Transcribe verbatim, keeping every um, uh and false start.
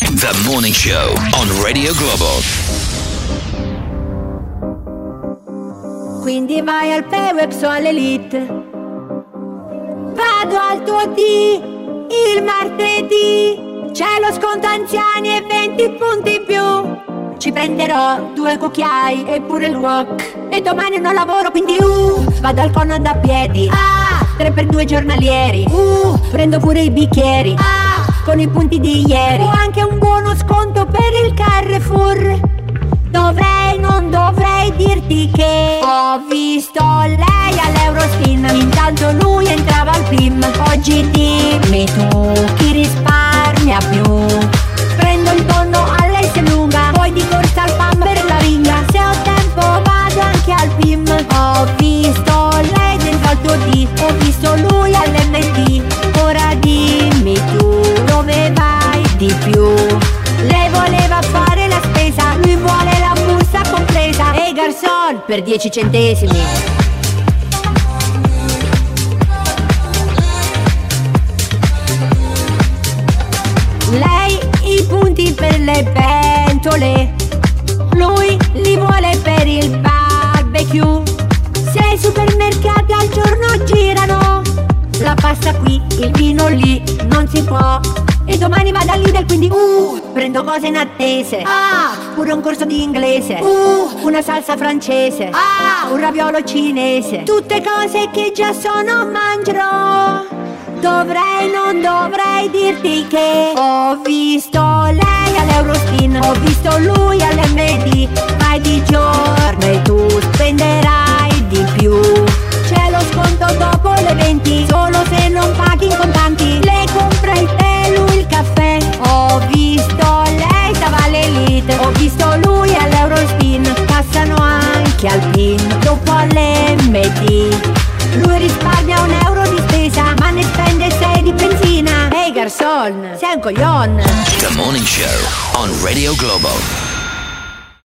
The Morning Show on Radio Globo. Quindi vai al Pewex o all'Elite, vado al tuo D il martedì, c'è lo sconto anziani e venti punti in più. Ci prenderò due cucchiai e pure il wok, e domani non lavoro quindi uh, vado al Conad a piedi, ah, tre per due giornalieri, uh, prendo pure i bicchieri, ah, con i punti di ieri. Ho anche un buono sconto per il Carrefour. Dovrei, non dovrei dirti che ho visto lei all'Eurospin, intanto lui entrava al Prim. Oggi dimmi tu chi risparmia più. Prendo il tonno a lei se lunga, poi di corsa al Pam per la ringa. Se ho tempo vado anche al Pim. Ho visto lei dentro al tuo D, ho visto lui all'M D. Ora dimmi tu dove vai di più. Lei voleva fare la spesa, lui vuole la busta compresa. Ehi garçon, per dieci centesimi. Lei i punti per le pentole, lui li vuole per il barbecue. Se i supermercati al giorno girano, la pasta qui, il vino lì, non si può. E domani vado al Lidl quindi uh, prendo cose inattese, ah, pure un corso di inglese, uh, una salsa francese, ah, un raviolo cinese. Tutte cose che già so non mangerò. Dovrei, non dovrei dirti che ho visto lei all'Eurospin, ho visto lui all'M D. Vai di giorno e tu spenderai di più. C'è lo sconto dopo le venti, solo se non paghi in contanti. Le compra il tè, lui il caffè. Ho visto lei stava all'Elite, ho visto lui all'Eurospin. Passano anche al PIN dopo all'M D. Lui risparmia un euro di spesa, ma ne spende sei di benzina. Ehi hey garçon, sei un coglion. The Morning Show on Radio Globo.